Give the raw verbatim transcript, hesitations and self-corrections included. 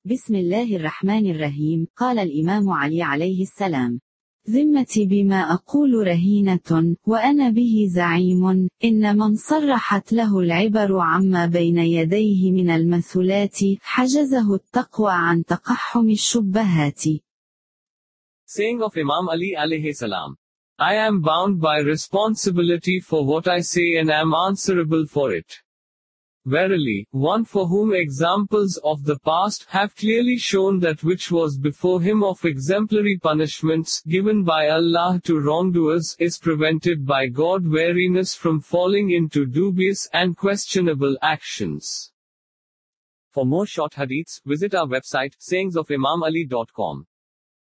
بسم الله الرحمن الرحيم. قال الإمام علي عليه السلام: ذمتي بما أقول رهينة، وأنا به زعيم، إن من صرحت له العبر عما بين يديه من المثلات حجزه التقوى عن تقحم الشبهات. Saying of Imam Ali alayhi salam: I am bound by responsibility for what I say and am answerable for it. Verily, one for whom examples of the past have clearly shown that which was before him of exemplary punishments given by Allah to wrongdoers is prevented by God wariness from falling into dubious and questionable actions. For more short hadiths, visit our website sayings of imam ali dot com.